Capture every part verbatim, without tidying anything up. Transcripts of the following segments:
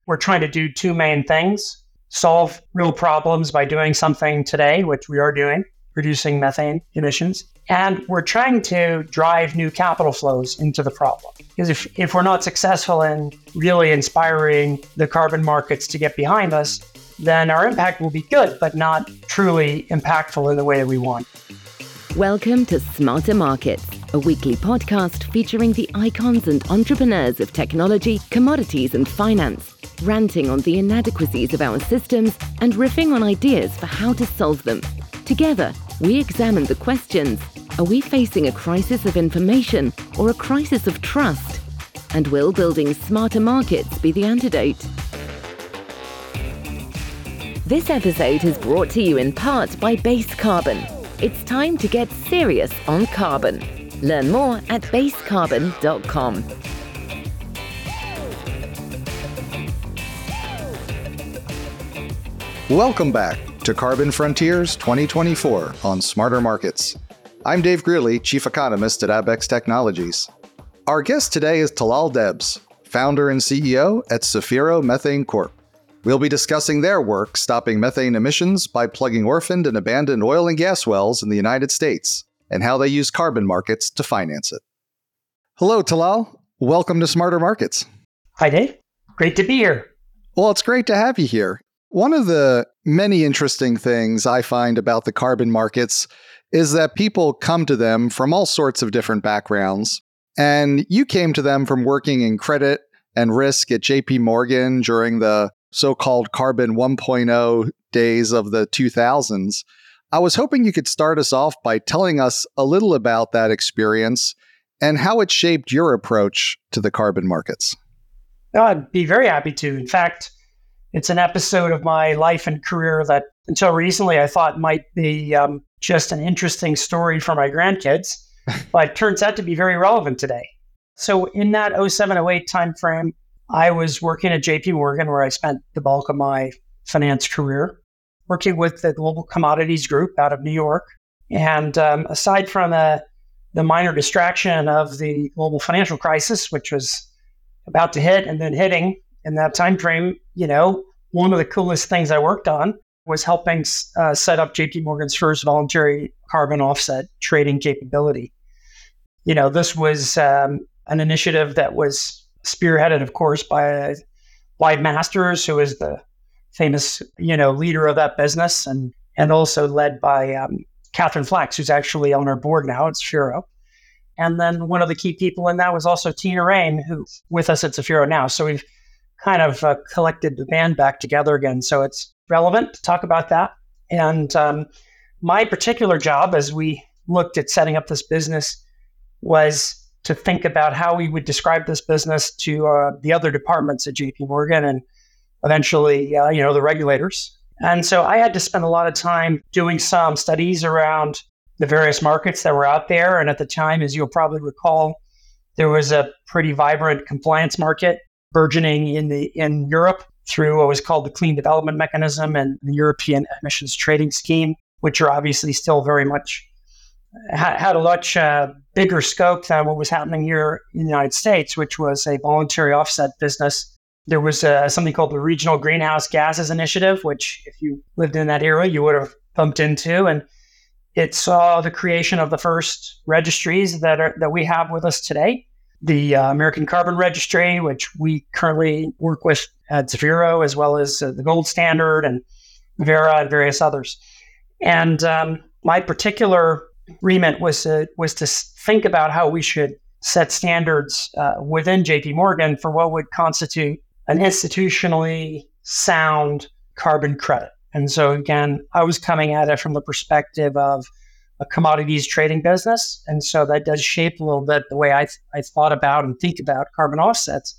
we're trying to do two main things: solve real problems by doing something today, which we are doing, reducing methane emissions. And we're trying to drive new capital flows into the problem. Because if, if we're not successful in really inspiring the carbon markets to get behind us, then our impact will be good, but not truly impactful in the way that we want. Welcome to Smarter Markets, a weekly podcast featuring the icons and entrepreneurs of technology, commodities and finance, ranting on the inadequacies of our systems and riffing on ideas for how to solve them. Together, we examine the questions: are we facing a crisis of information or a crisis of trust? And will building smarter markets be the antidote? This episode is brought to you in part by Base Carbon. It's time to get serious on carbon. Learn more at base carbon dot com. Welcome back to Carbon Frontiers twenty twenty-four on Smarter Markets. I'm Dave Greeley, Chief Economist at Abex Technologies. Our guest today is Talal Debs, founder and C E O at Zafiro Methane Corp. We'll be discussing their work stopping methane emissions by plugging orphaned and abandoned oil and gas wells in the United States, and how they use carbon markets to finance it. Hello, Talal. Welcome to Smarter Markets. Hi, Dave. Great to be here. Well, it's great to have you here. One of the many interesting things I find about the carbon markets is that people come to them from all sorts of different backgrounds. And you came to them from working in credit and risk at J P Morgan during the so-called Carbon one point oh days of the two thousands. I was hoping you could start us off by telling us a little about that experience and how it shaped your approach to the carbon markets. I'd be very happy to. In fact, it's an episode of my life and career that until recently I thought might be um, just an interesting story for my grandkids, but it turns out to be very relevant today. So in that oh seven oh eight timeframe, I was working at J P Morgan, where I spent the bulk of my finance career, working with the Global Commodities Group out of New York. And um, aside from the, the minor distraction of the global financial crisis, which was about to hit and then hitting in that time frame, you know, one of the coolest things I worked on was helping uh, set up J P Morgan's first voluntary carbon offset trading capability. You know, this was um, an initiative that was spearheaded, of course, by Wide Masters, who is the famous, you know, leader of that business, and and also led by um, Catherine Flax, who's actually on our board now at Zafiro. And then one of the key people in that was also Tina Rain, who's with us at Zafiro now. So we've kind of uh, collected the band back together again. So it's relevant to talk about that. And um, my particular job, as we looked at setting up this business, was to think about how we would describe this business to uh, the other departments at J P Morgan and eventually, uh, you know, the regulators. And so I had to spend a lot of time doing some studies around the various markets that were out there. And at the time, as you'll probably recall, there was a pretty vibrant compliance market burgeoning in the in Europe through what was called the Clean Development Mechanism and the European Emissions Trading Scheme, which are obviously still very much had a much uh, bigger scope than what was happening here in the United States, which was a voluntary offset business. There was uh, something called the Regional Greenhouse Gases Initiative, which if you lived in that era, you would have bumped into. And it saw the creation of the first registries that are that we have with us today. The uh, American Carbon Registry, which we currently work with at Zafiro, as well as uh, the Gold Standard and Verra and various others. And um, my particular remit was to, was to think about how we should set standards uh, within J P Morgan for what would constitute an institutionally sound carbon credit. And so again, I was coming at it from the perspective of a commodities trading business. And so that does shape a little bit the way I, th- I thought about and think about carbon offsets.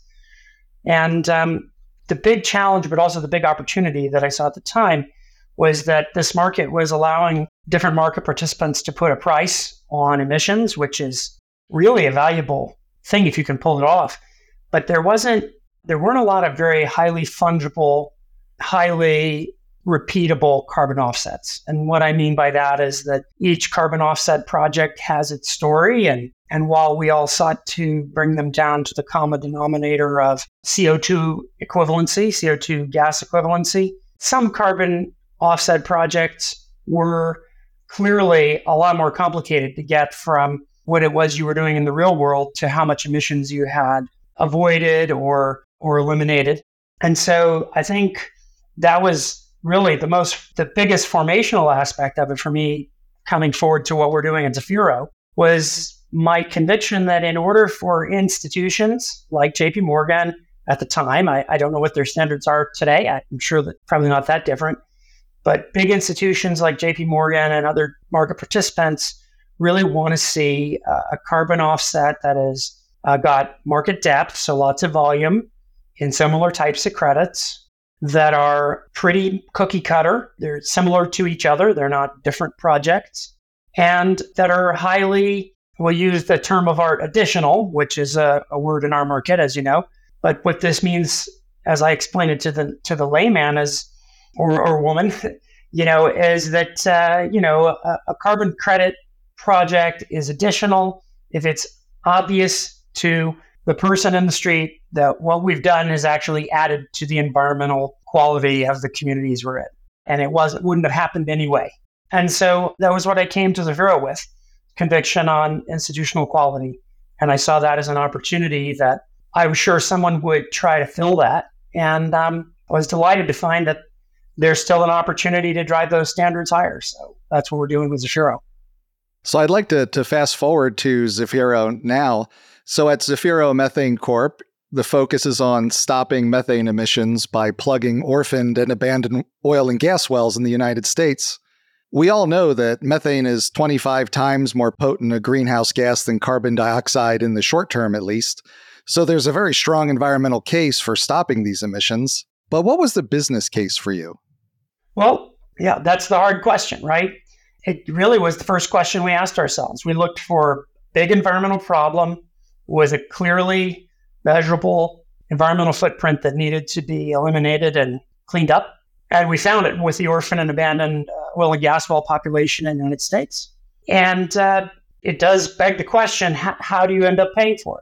And um, the big challenge, but also the big opportunity that I saw at the time was that this market was allowing different market participants to put a price on emissions, which is really a valuable thing if you can pull it off. But there wasn't, there weren't a lot of very highly fungible, highly repeatable carbon offsets. And what I mean by that is that each carbon offset project has its story and And while we all sought to bring them down to the common denominator of C O two equivalency, C O two gas equivalency, some carbon offset projects were clearly a lot more complicated to get from what it was you were doing in the real world to how much emissions you had avoided or or eliminated. And so I think that was really the most, the biggest formational aspect of it for me coming forward to what we're doing at Zafiro was my conviction that in order for institutions like J P Morgan at the time, I, I don't know what their standards are today. I'm sure that probably not that different, but big institutions like J P Morgan and other market participants really want to see uh, a carbon offset that has uh, got market depth, so lots of volume in similar types of credits that are pretty cookie cutter. They're similar to each other. They're not different projects, and that are highly, we'll use the term of art, additional, which is a, a word in our market, as you know. But what this means, as I explained it to the to the layman, is or, or woman, you know, is that uh, you know a, a carbon credit project is additional if it's obvious to the person in the street that what we've done is actually added to the environmental quality of the communities we're in, and it wasn't wouldn't have happened anyway. And so that was what I came to Zafiro with, conviction on institutional quality, and I saw that as an opportunity that I was sure someone would try to fill that, and um, I was delighted to find that there's still an opportunity to drive those standards higher. So that's what we're doing with Zafiro. So I'd like to, to fast forward to Zafiro now. So at Zafiro Methane Corp, the focus is on stopping methane emissions by plugging orphaned and abandoned oil and gas wells in the United States. We all know that methane is twenty-five times more potent a greenhouse gas than carbon dioxide in the short term, at least. So there's a very strong environmental case for stopping these emissions. But what was the business case for you? Well, yeah, that's the hard question, right? It really was the first question we asked ourselves. We looked for big environmental problem with a clearly measurable environmental footprint that needed to be eliminated and cleaned up. And we found it with the orphan and abandoned uh, oil and gas well population in the United States. And uh, it does beg the question, how, how do you end up paying for it?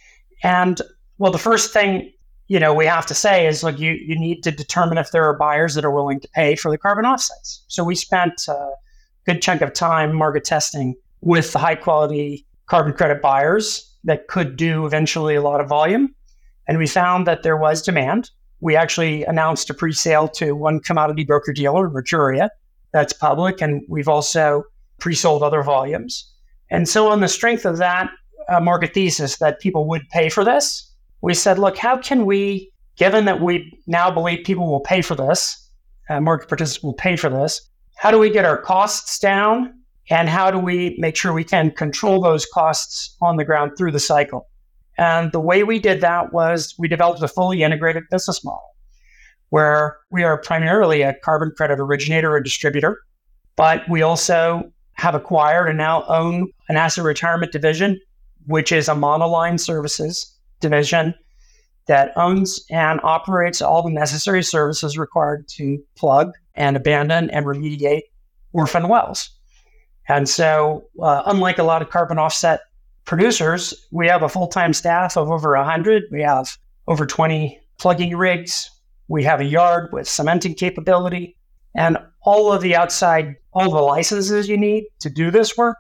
And well, the first thing, you know, we have to say is, look, you, you need to determine if there are buyers that are willing to pay for the carbon offsets. So we spent a good chunk of time market testing with the high quality carbon credit buyers that could do eventually a lot of volume. And we found that there was demand. We actually announced a pre-sale to one commodity broker dealer, Mercuria, that's public. And we've also pre-sold other volumes. And so on the strength of that uh, market thesis that people would pay for this, we said, look, how can we, given that we now believe people will pay for this, uh, market participants will pay for this, how do we get our costs down? And how do we make sure we can control those costs on the ground through the cycle? And the way we did that was we developed a fully integrated business model where we are primarily a carbon credit originator or distributor, but we also have acquired and now own an asset retirement division, which is a monoline services division that owns and operates all the necessary services required to plug and abandon and remediate orphan wells. And so, uh, unlike a lot of carbon offset producers, we have a full-time staff of over one hundred. We have over twenty plugging rigs. We have a yard with cementing capability and all of the outside, all the licenses you need to do this work.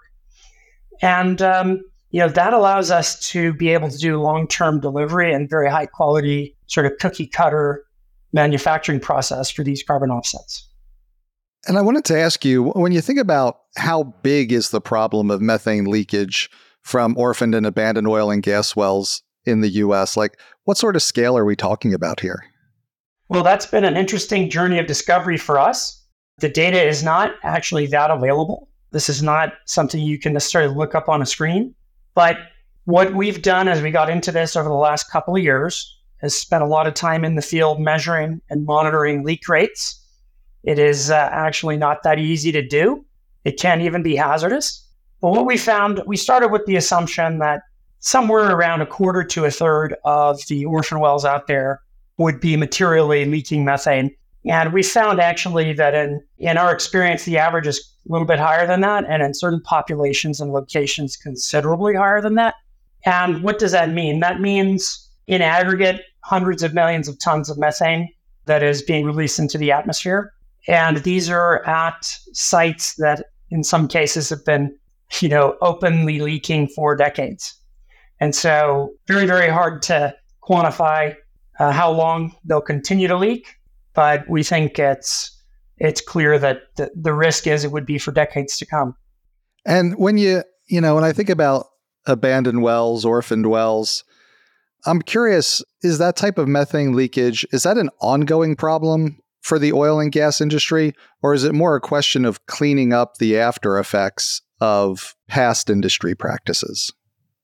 And, um, you know, that allows us to be able to do long-term delivery and very high-quality sort of cookie-cutter manufacturing process for these carbon offsets. And I wanted to ask you, when you think about how big is the problem of methane leakage from orphaned and abandoned oil and gas wells in the U S, like what sort of scale are we talking about here? Well, that's been an interesting journey of discovery for us. The data is not actually that available. This is not something you can necessarily look up on a screen. But what we've done as we got into this over the last couple of years is spent a lot of time in the field measuring and monitoring leak rates. It is uh, actually not that easy to do. It can even be hazardous. But what we found, we started with the assumption that somewhere around a quarter to a third of the orphan wells out there would be materially leaking methane And we found actually that in, in our experience, the average is a little bit higher than that. And in certain populations and locations, considerably higher than that. And what does that mean? That means in aggregate, hundreds of millions of tons of methane that is being released into the atmosphere. And these are at sites that in some cases have been, you know, openly leaking for decades. And so very, very hard to quantify uh, how long they'll continue to leak. But we think it's it's clear that the, the risk is it would be for decades to come. And when you, you know, when I think about abandoned wells, orphaned wells, I'm curious, is that type of methane leakage, is that an ongoing problem for the oil and gas industry? Or is it more a question of cleaning up the after effects of past industry practices?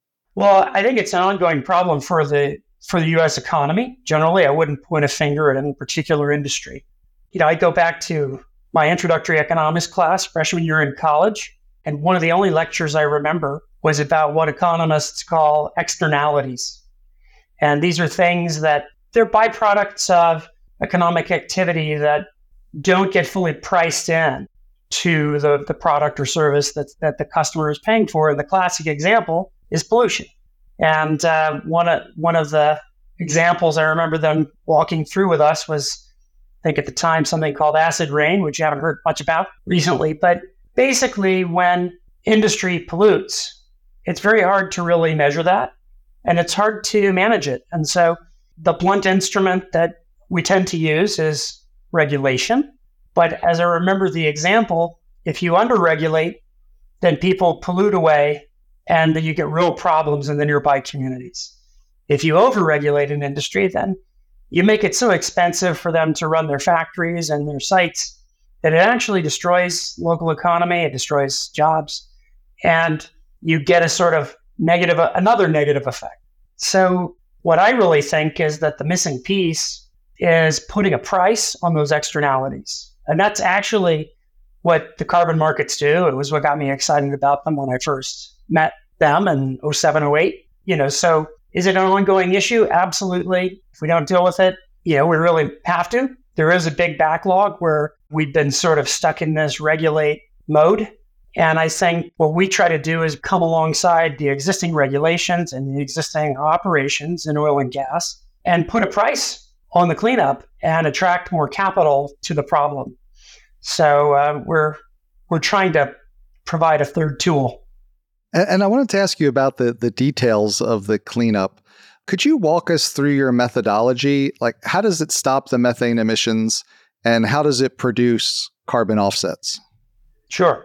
Well, I think it's an ongoing problem for the for the U S economy. Generally, I wouldn't point a finger at any particular industry. You know, I go back to my introductory economics class freshman year in college, and one of the only lectures I remember was about what economists call externalities. And these are things that they're byproducts of economic activity that don't get fully priced in to the, the product or service that, that the customer is paying for. And the classic example is pollution. And uh, one, of, one of the examples I remember them walking through with us was, I think at the time, something called acid rain, which you haven't heard much about recently. But basically, when industry pollutes, it's very hard to really measure that. And it's hard to manage it. And so the blunt instrument that we tend to use is regulation. But as I remember the example, if you underregulate, then people pollute away and then you get real problems in the nearby communities. If you overregulate an industry, then you make it so expensive for them to run their factories and their sites that it actually destroys local economy, it destroys jobs, and you get a sort of negative, another negative effect. So what I really think is that the missing piece is putting a price on those externalities. And that's actually what the carbon markets do. It was what got me excited about them when I first met them in oh seven, oh eight. You know, so is it an ongoing issue? Absolutely. If we don't deal with it, you know, we really have to. There is a big backlog where we've been sort of stuck in this regulate mode. And I think what we try to do is come alongside the existing regulations and the existing operations in oil and gas and put a price on the cleanup and attract more capital to the problem. So uh, we're we're trying to provide a third tool. And, and I wanted to ask you about the the details of the cleanup. Could you walk us through your methodology? Like, how does it stop the methane emissions and how does it produce carbon offsets? Sure.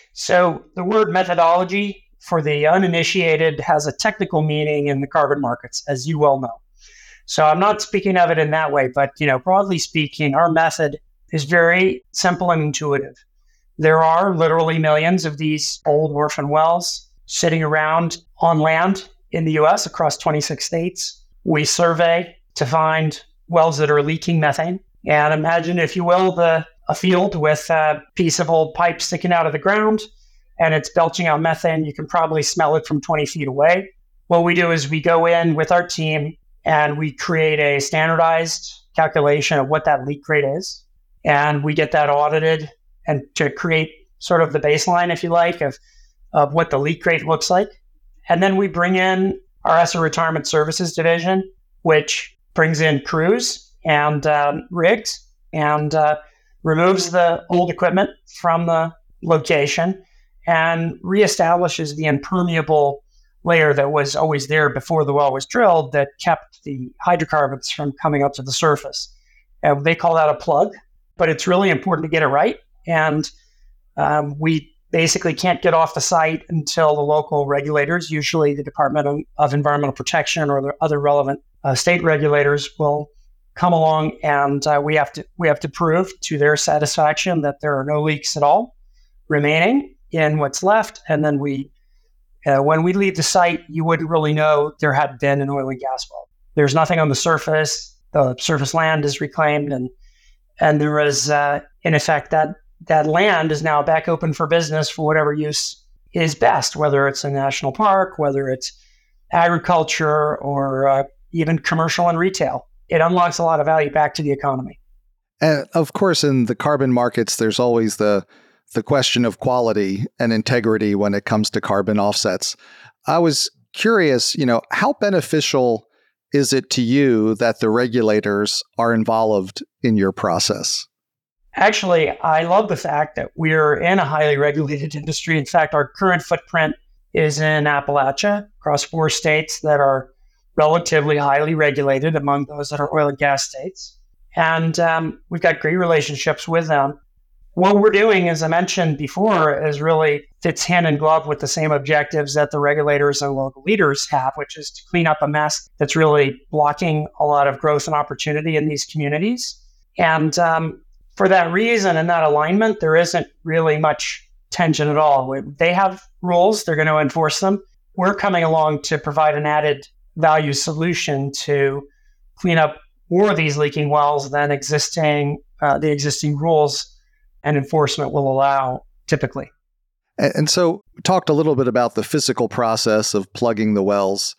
So the word methodology for the uninitiated has a technical meaning in the carbon markets, as you well know. So I'm not speaking of it in that way, but you know, broadly speaking, our method is very simple and intuitive. There are literally millions of these old orphan wells sitting around on land in the U S across twenty-six states. We survey to find wells that are leaking methane. And imagine, if you will, the a field with a piece of old pipe sticking out of the ground and it's belching out methane. You can probably smell it from twenty feet away. What we do is we go in with our team and we create a standardized calculation of what that leak rate is. And we get that audited and to create sort of the baseline, if you like, of, of what the leak rate looks like. And then we bring in our Asset Retirement Services division, which brings in crews and um, rigs and uh, removes the old equipment from the location and reestablishes the impermeable layer that was always there before the well was drilled that kept the hydrocarbons from coming up to the surface. And they call that a plug, but it's really important to get it right. And um, we basically can't get off the site until the local regulators, usually the Department of Environmental Protection or the other relevant uh, state regulators, will come along, and uh, we have to we have to prove to their satisfaction that there are no leaks at all remaining in what's left. And then we, uh, when we leave the site, you wouldn't really know there had been an oil and gas well. There's nothing on the surface. The surface land is reclaimed, and and there is, uh, in effect, that that land is now back open for business for whatever use is best, whether it's a national park, whether it's agriculture, or uh, even commercial and retail. It unlocks a lot of value back to the economy. And of course, in the carbon markets, there's always the the question of quality and integrity when it comes to carbon offsets. I was curious, you know, how beneficial is it to you that the regulators are involved in your process? Actually, I love the fact that we're in a highly regulated industry. In fact, our current footprint is in Appalachia, across four states that are relatively highly regulated among those that are oil and gas states. And um, we've got great relationships with them. What we're doing, as I mentioned before, is really fits hand in glove with the same objectives that the regulators and local leaders have, which is to clean up a mess that's really blocking a lot of growth and opportunity in these communities. And um, for that reason and that alignment, there isn't really much tension at all. They have rules, they're going to enforce them. We're coming along to provide an added value solution to clean up more of these leaking wells than existing uh, the existing rules and enforcement will allow typically. And so we talked a little bit about the physical process of plugging the wells.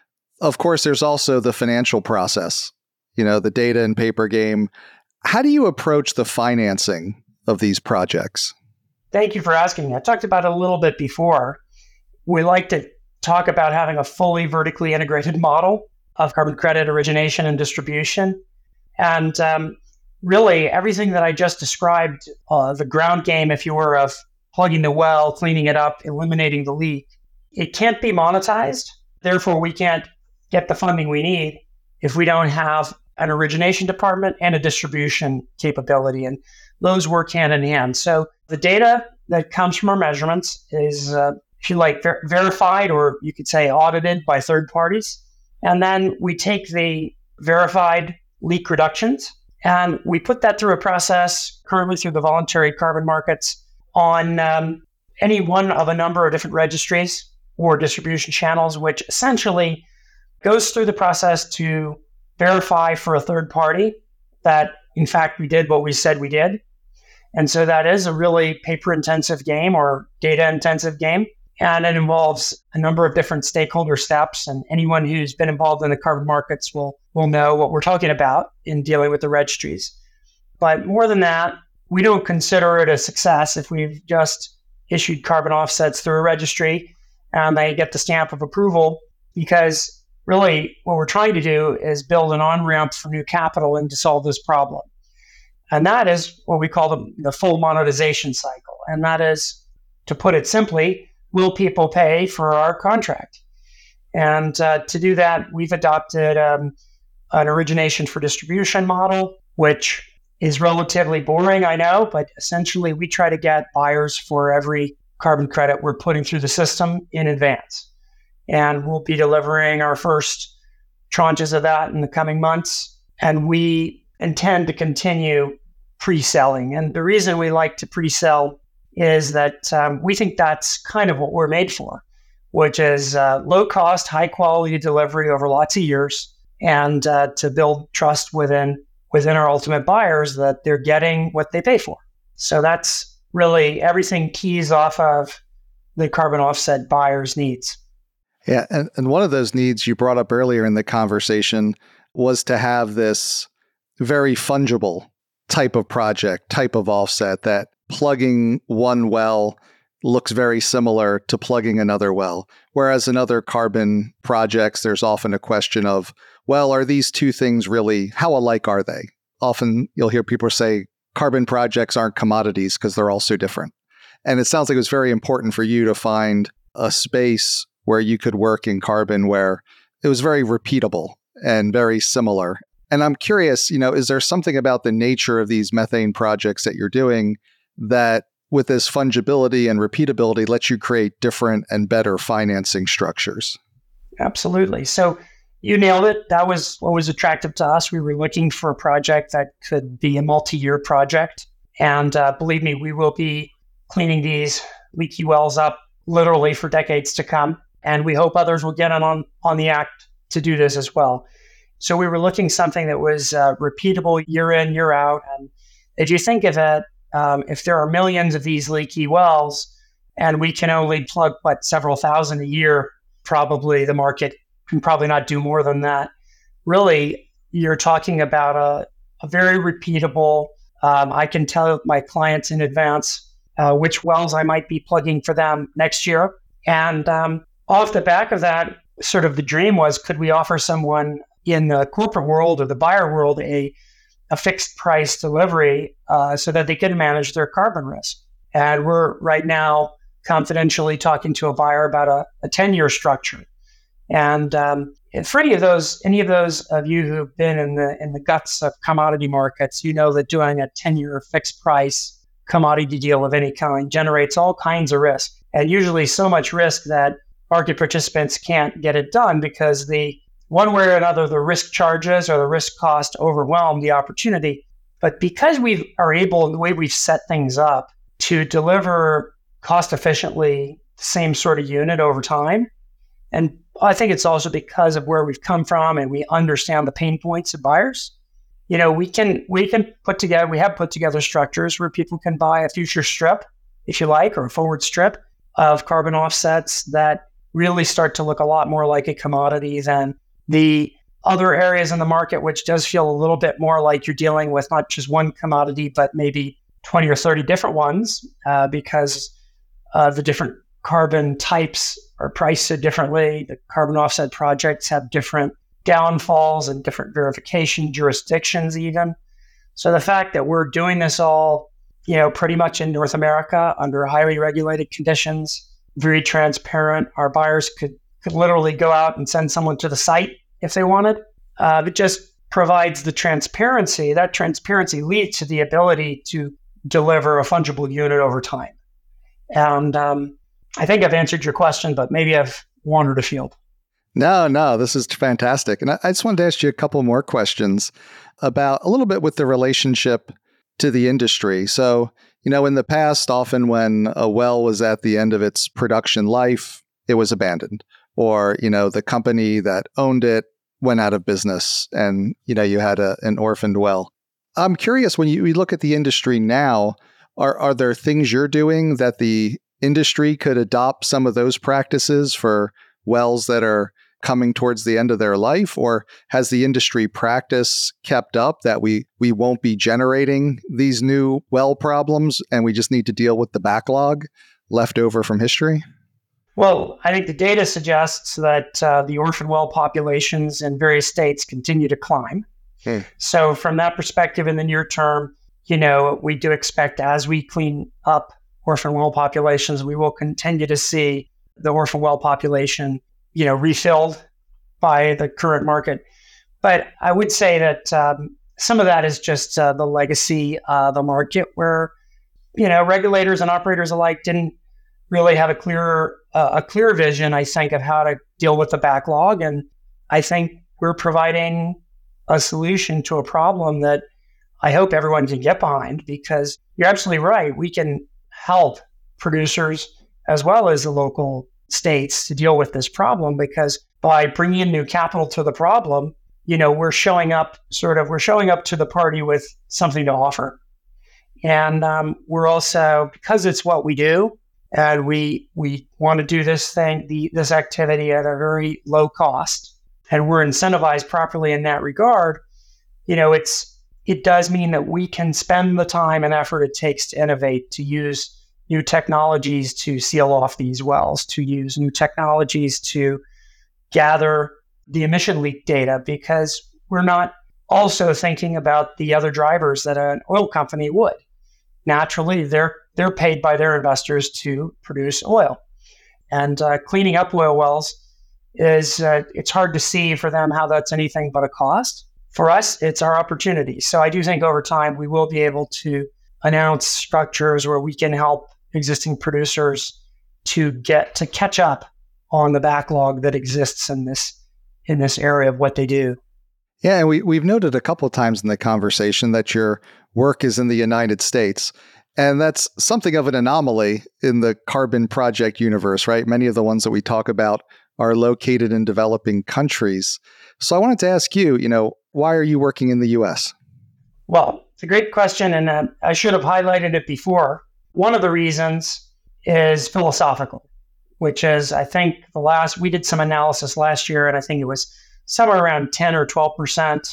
Of course, there's also the financial process, you know, the data and paper game. How do you approach the financing of these projects? Thank you for asking. I talked about it a little bit before. We like to talk about having a fully vertically integrated model of carbon credit origination and distribution. And um, really, everything that I just described, uh, the ground game, if you were, of plugging the well, cleaning it up, eliminating the leak, it can't be monetized. Therefore, we can't get the funding we need if we don't have an origination department and a distribution capability. And those work hand in hand. So the data that comes from our measurements is, uh, if you like, ver- verified, or you could say audited by third parties. And then we take the verified leak reductions and we put that through a process currently through the voluntary carbon markets on um, any one of a number of different registries or distribution channels, which essentially goes through the process to verify for a third party that, in fact, we did what we said we did. And so that is a really paper-intensive game or data-intensive game. And it involves a number of different stakeholder steps. And anyone who's been involved in the carbon markets will, will know what we're talking about in dealing with the registries. But more than that, we don't consider it a success if we've just issued carbon offsets through a registry and they get the stamp of approval, because really what we're trying to do is build an on-ramp for new capital and to solve this problem. And that is what we call the, the full monetization cycle. And that is, to put it simply, will people pay for our contract? And uh, to do that, we've adopted um, an origination for distribution model, which is relatively boring, I know, but essentially we try to get buyers for every carbon credit we're putting through the system in advance. And we'll be delivering our first tranches of that in the coming months. And we intend to continue pre-selling. And the reason we like to pre-sell is that um, we think that's kind of what we're made for, which is uh, low cost, high quality delivery over lots of years, and uh, to build trust within within our ultimate buyers that they're getting what they pay for. So that's really everything keys off of the carbon offset buyer's needs. Yeah, and, and one of those needs you brought up earlier in the conversation was to have this very fungible type of project, type of offset that plugging one well looks very similar to plugging another well. Whereas in other carbon projects, there's often a question of, well, are these two things really, how alike are they? Often you'll hear people say carbon projects aren't commodities because they're all so different. And it sounds like it was very important for you to find a space where you could work in carbon where it was very repeatable and very similar. And I'm curious, you know, is there something about the nature of these methane projects that you're doing that with this fungibility and repeatability lets you create different and better financing structures? Absolutely. So you nailed it. That was what was attractive to us. We were looking for a project that could be a multi-year project. And uh, believe me, we will be cleaning these leaky wells up literally for decades to come. And we hope others will get in on, on the act to do this as well. So we were looking something that was uh, repeatable year in, year out. And if you think of it, um, if there are millions of these leaky wells and we can only plug, what, several thousand a year, probably the market can probably not do more than that. Really, you're talking about a, a very repeatable. Um, I can tell my clients in advance uh, which wells I might be plugging for them next year. And um, off the back of that, sort of the dream was, could we offer someone in the corporate world or the buyer world a, a fixed price delivery uh, so that they can manage their carbon risk? And we're right now confidentially talking to a buyer about a, a ten-year structure. And um, for any of those, any of those of you who've been in the in the guts of commodity markets, you know that doing a ten-year fixed price commodity deal of any kind generates all kinds of risk, and usually so much risk that market participants can't get it done because the one way or another the risk charges or the risk cost overwhelm the opportunity. But because we are able, the way we've set things up, to deliver cost efficiently the same sort of unit over time, and I think it's also because of where we've come from and we understand the pain points of buyers. You know, we can we can put together, we have put together structures where people can buy a future strip, if you like, or a forward strip of carbon offsets that really start to look a lot more like a commodity than the other areas in the market, which does feel a little bit more like you're dealing with not just one commodity, but maybe twenty or thirty different ones uh, because uh, the different carbon types are priced so differently. The carbon offset projects have different downfalls and different verification jurisdictions even. So the fact that we're doing this all, you know, pretty much in North America under highly regulated conditions, very transparent. Our buyers could, could literally go out and send someone to the site if they wanted. Uh, it just provides the transparency. That transparency leads to the ability to deliver a fungible unit over time. And um, I think I've answered your question, but maybe I've wandered afield. No, no, this is fantastic. And I, I just wanted to ask you a couple more questions about a little bit with the relationship to the industry. So, you know, in the past, often when a well was at the end of its production life, it was abandoned, or, you know, the company that owned it went out of business and, you know, you had a, an orphaned well. I'm curious, when you, you look at the industry now, are, are there things you're doing that the industry could adopt some of those practices for wells that are coming towards the end of their life? Or has the industry practice kept up that we we won't be generating these new well problems and we just need to deal with the backlog left over from history? Well, I think the data suggests that uh, the orphan well populations in various states continue to climb. Hmm. So from that perspective, in the near term, you know, we do expect as we clean up orphan well populations, we will continue to see the orphan well population, you know, refilled by the current market. But I would say that um, some of that is just uh, the legacy of the market where, you know, regulators and operators alike didn't really have a clear uh, a clear vision, I think, of how to deal with the backlog. And I think we're providing a solution to a problem that I hope everyone can get behind, because you're absolutely right. We can help producers as well as the local states to deal with this problem, because by bringing in new capital to the problem, you know, we're showing up sort of, we're showing up to the party with something to offer. And um, we're also, because it's what we do, and we we want to do this thing, the, this activity at a very low cost, and we're incentivized properly in that regard, you know, it's it does mean that we can spend the time and effort it takes to innovate, to use new technologies to seal off these wells, to use new technologies to gather the emission leak data, because we're not also thinking about the other drivers that an oil company would. Naturally, they're they're paid by their investors to produce oil. And uh, cleaning up oil wells is, uh, it's hard to see for them how that's anything but a cost. For us, it's our opportunity. So I do think over time, we will be able to announce structures where we can help existing producers to get to catch up on the backlog that exists in this in this area of what they do. Yeah, and we, we've noted a couple of times in the conversation that your work is in the United States. And that's something of an anomaly in the carbon project universe, right? Many of the ones that we talk about are located in developing countries. So I wanted to ask you, you know, why are you working in the U S? Well, it's a great question, and uh, I should have highlighted it before. One of the reasons is philosophical, which is, I think the last, we did some analysis last year, and I think it was somewhere around ten or twelve percent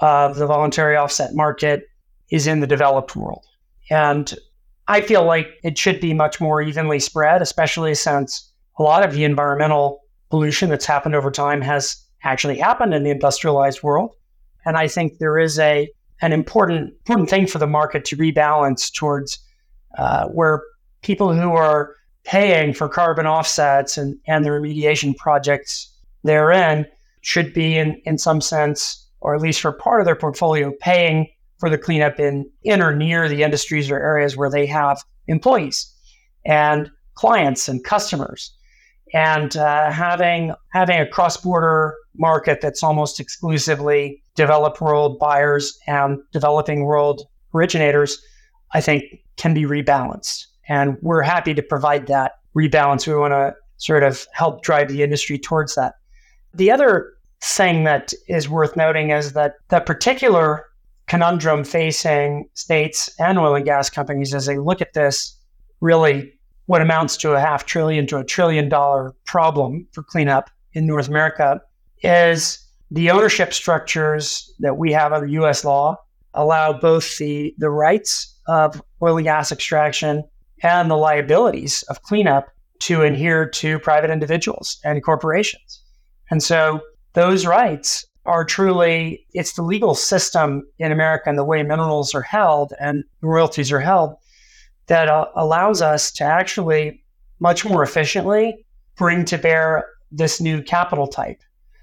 of the voluntary offset market is in the developed world. And I feel like it should be much more evenly spread, especially since a lot of the environmental pollution that's happened over time has actually happened in the industrialized world. And I think there is a an important important thing for the market to rebalance towards uh, where people who are paying for carbon offsets and, and the remediation projects therein should be in, in some sense, or at least for part of their portfolio, paying for the cleanup in, in or near the industries or areas where they have employees and clients and customers. And uh, having having a cross-border market that's almost exclusively developed world buyers and developing world originators, I think can be rebalanced. And we're happy to provide that rebalance. We want to sort of help drive the industry towards that. The other thing that is worth noting is that the particular conundrum facing states and oil and gas companies as they look at this really what amounts to a half trillion to a trillion dollar problem for cleanup in North America is the ownership structures that we have under U S law allow both the, the rights of oil and gas extraction and the liabilities of cleanup to adhere to private individuals and corporations. And so those rights are truly, it's the legal system in America and the way minerals are held and royalties are held that uh, allows us to actually much more efficiently bring to bear this new capital type.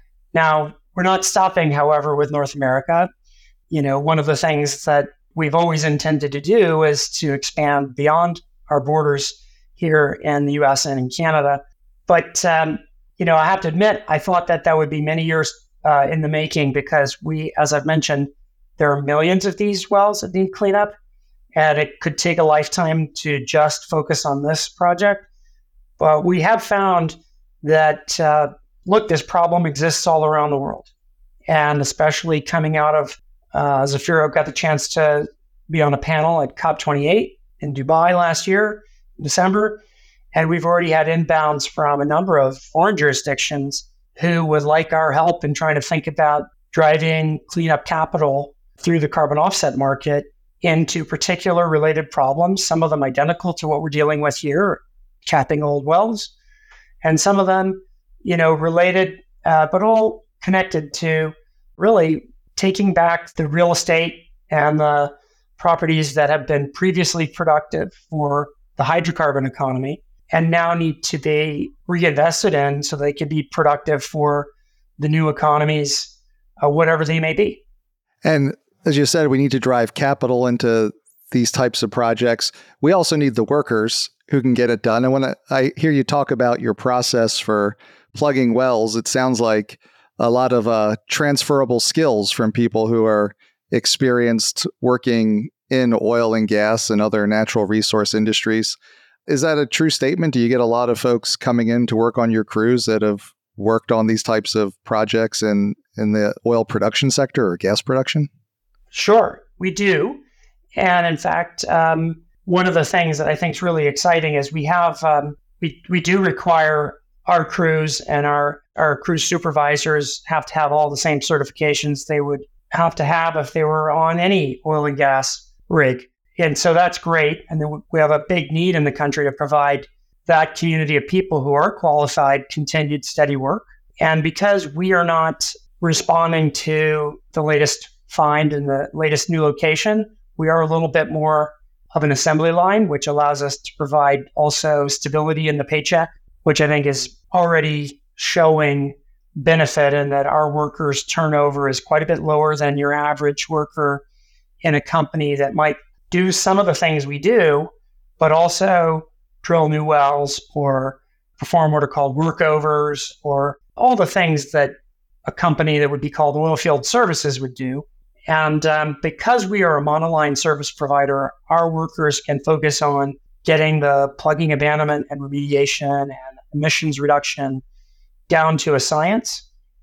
Now, we're not stopping, however, with North America. You know, one of the things that we've always intended to do is to expand beyond our borders here in the U S and in Canada. But, um, you know, I have to admit, I thought that that would be many years uh, in the making because we, as I've mentioned, there are millions of these wells that need cleanup. And it could take a lifetime to just focus on this project. But we have found that, uh, look, this problem exists all around the world. And especially coming out of, uh, Zafiro got the chance to be on a panel at COP twenty-eight in Dubai last year, in December. And we've already had inbounds from a number of foreign jurisdictions who would like our help in trying to think about driving cleanup capital through the carbon offset market into particular related problems, some of them identical to what we're dealing with here, capping old wells, and some of them, you know, related, uh, but all connected to really taking back the real estate and the properties that have been previously productive for the hydrocarbon economy and now need to be reinvested in so they can be productive for the new economies, uh, whatever they may be. And as you said, we need to drive capital into these types of projects. We also need the workers who can get it done. And when I, I hear you talk about your process for plugging wells, it sounds like a lot of uh, transferable skills from people who are experienced working in oil and gas and other natural resource industries. Is that a true statement? Do you get a lot of folks coming in to work on your crews that have worked on these types of projects in, in the oil production sector or gas production? Sure, we do. And in fact, um, one of the things that I think is really exciting is we have, um, we, we do require our crews and our, our crew supervisors have to have all the same certifications they would have to have if they were on any oil and gas rig. And so that's great. And then we have a big need in the country to provide that community of people who are qualified, continued steady work. And because we are not responding to the latest find in the latest new location, we are a little bit more of an assembly line, which allows us to provide also stability in the paycheck, which I think is already showing benefit in that our workers' turnover is quite a bit lower than your average worker in a company that might do some of the things we do, but also drill new wells or perform what are called workovers or all the things that a company that would be called oilfield services would do. And um, because we are a monoline service provider, our workers can focus on getting the plugging, abandonment, and remediation and emissions reduction down to a science.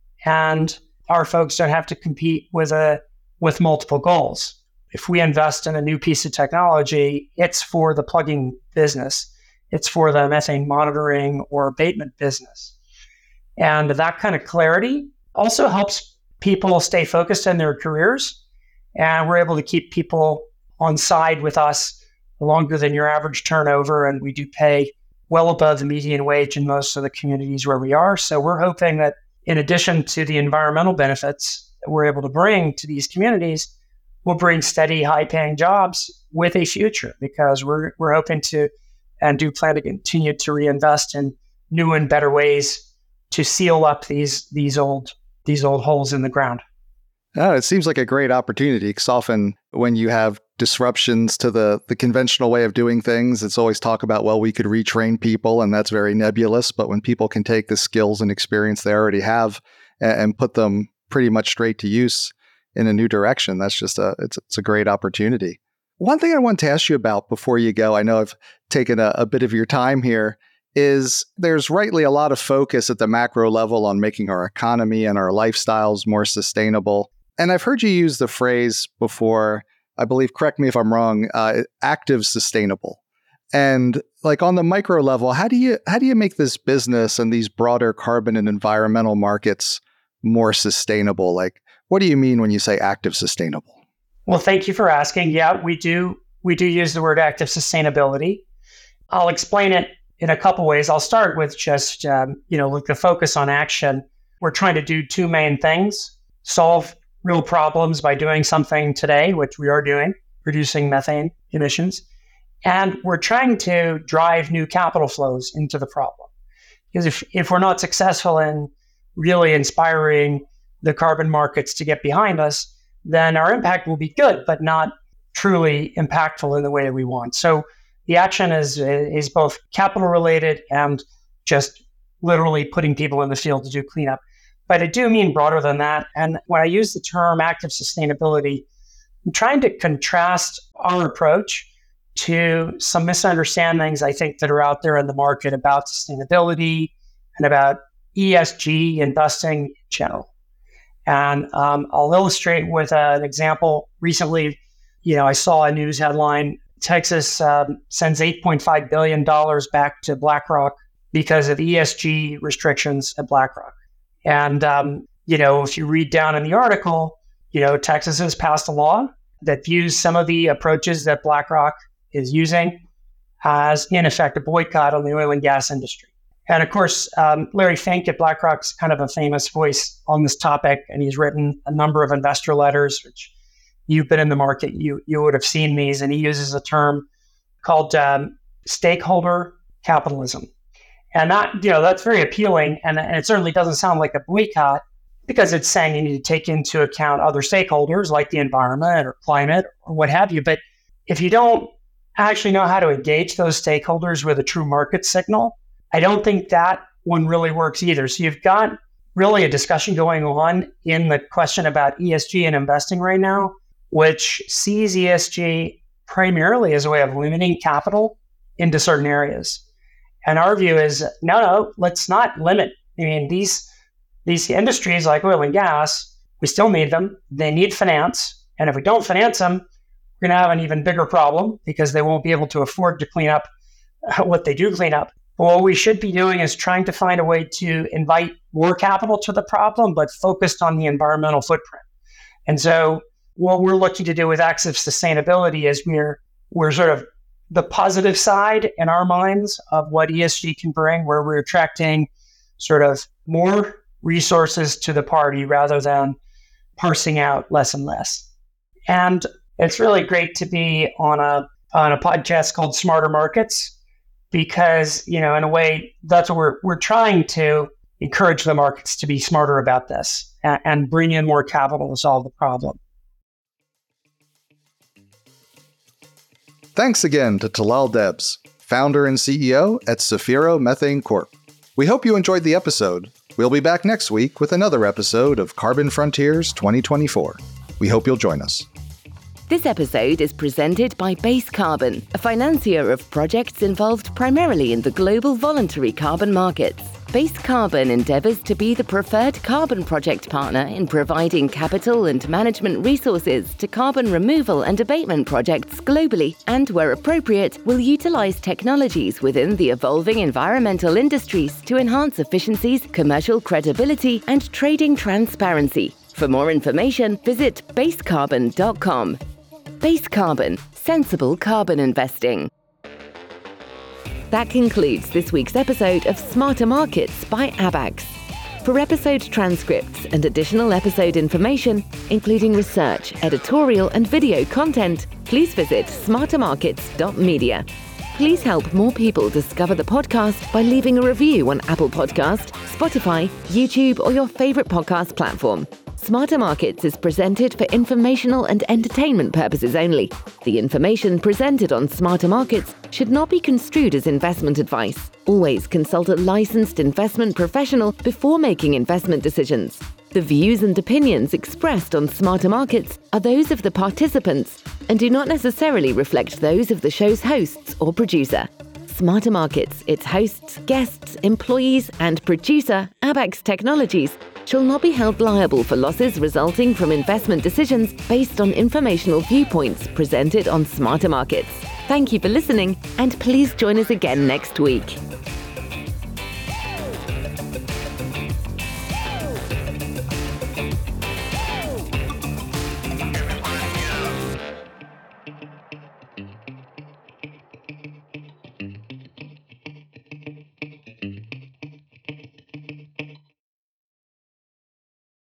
And our folks don't have to compete with a with multiple goals. If we invest in a new piece of technology, it's for the plugging business. It's for the methane monitoring or abatement business. And that kind of clarity also helps people stay focused in their careers, and we're able to keep people on side with us longer than your average turnover. And we do pay well above the median wage in most of the communities where we are. So we're hoping that in addition to the environmental benefits that we're able to bring to these communities, we'll bring steady, high-paying jobs with a future, because we're we're hoping to and do plan to continue to reinvest in new and better ways to seal up these these old these old holes in the ground. Oh, it seems like a great opportunity, because often when you have disruptions to the, the conventional way of doing things, it's always talk about, well, we could retrain people, and that's very nebulous. But when people can take the skills and experience they already have and, and put them pretty much straight to use in a new direction, that's just a it's, it's a great opportunity. One thing I want to ask you about before you go, I know I've taken a, a bit of your time here, is there's rightly a lot of focus at the macro level on making our economy and our lifestyles more sustainable. And I've heard you use the phrase before, I believe, correct me if I'm wrong, uh, active sustainable. And like on the micro level, how do you how do you make this business and these broader carbon and environmental markets more sustainable? Like, what do you mean when you say active sustainable? Well, thank you for asking. Yeah, we do we do use the word active sustainability. I'll explain it in a couple ways. I'll start with just um, you know, like the focus on action. We're trying to do two main things: solve real problems by doing something today, which we are doing, reducing methane emissions. And we're trying to drive new capital flows into the problem. Because if, if we're not successful in really inspiring the carbon markets to get behind us, then our impact will be good, but not truly impactful in the way that we want. So the action is, is both capital related and just literally putting people in the field to do cleanup. But I do mean broader than that. And when I use the term active sustainability, I'm trying to contrast our approach to some misunderstandings, I think, that are out there in the market about sustainability and about E S G investing in general. And um, I'll illustrate with uh, an example. Recently, you know, I saw a news headline: Texas um, sends eight point five billion dollars back to BlackRock because of E S G restrictions at BlackRock. And, um, you know, if you read down in the article, you know, Texas has passed a law that views some of the approaches that BlackRock is using as, in effect, a boycott on the oil and gas industry. And of course, um, Larry Fink at BlackRock's kind of a famous voice on this topic, and he's written a number of investor letters, which you've been in the market, you you would have seen these, and he uses a term called um, stakeholder capitalism. And that, you know, that's very appealing, and, and it certainly doesn't sound like a boycott, because it's saying you need to take into account other stakeholders like the environment or climate or what have you. But if you don't actually know how to engage those stakeholders with a true market signal, I don't think that one really works either. So you've got really a discussion going on in the question about E S G and investing right now, which sees E S G primarily as a way of limiting capital into certain areas. And our view is, no, no, let's not limit. I mean, these these industries like oil and gas, we still need them. They need finance. And if we don't finance them, we're going to have an even bigger problem, because they won't be able to afford to clean up what they do clean up. But what we should be doing is trying to find a way to invite more capital to the problem, but focused on the environmental footprint. And so what we're looking to do with active sustainability is we're we're sort of the positive side in our minds of what E S G can bring, where we're attracting sort of more resources to the party rather than parsing out less and less. And it's really great to be on a on a podcast called Smarter Markets, because, you know, in a way, that's what we're we're trying to encourage the markets to be smarter about this and, and bring in more capital to solve the problem. Thanks again to Talal Debs, founder and C E O at Zafiro Methane Corp. We hope you enjoyed the episode. We'll be back next week with another episode of Carbon Frontiers twenty twenty-four. We hope you'll join us. This episode is presented by Base Carbon, a financier of projects involved primarily in the global voluntary carbon markets. Base Carbon endeavours to be the preferred carbon project partner in providing capital and management resources to carbon removal and abatement projects globally, and where appropriate, will utilise technologies within the evolving environmental industries to enhance efficiencies, commercial credibility, and trading transparency. For more information, visit base carbon dot com. Base Carbon, sensible carbon investing. That concludes this week's episode of Smarter Markets by Abaxx. For episode transcripts and additional episode information, including research, editorial, and video content, please visit smarter markets dot media. Please help more people discover the podcast by leaving a review on Apple Podcast, Spotify, YouTube, or your favorite podcast platform. Smarter Markets is presented for informational and entertainment purposes only. The information presented on Smarter Markets should not be construed as investment advice. Always consult a licensed investment professional before making investment decisions. The views and opinions expressed on Smarter Markets are those of the participants and do not necessarily reflect those of the show's hosts or producer. Smarter Markets, its hosts, guests, employees, and producer, Abaxx Technologies, shall not be held liable for losses resulting from investment decisions based on informational viewpoints presented on Smarter Markets. Thank you for listening, and please join us again next week.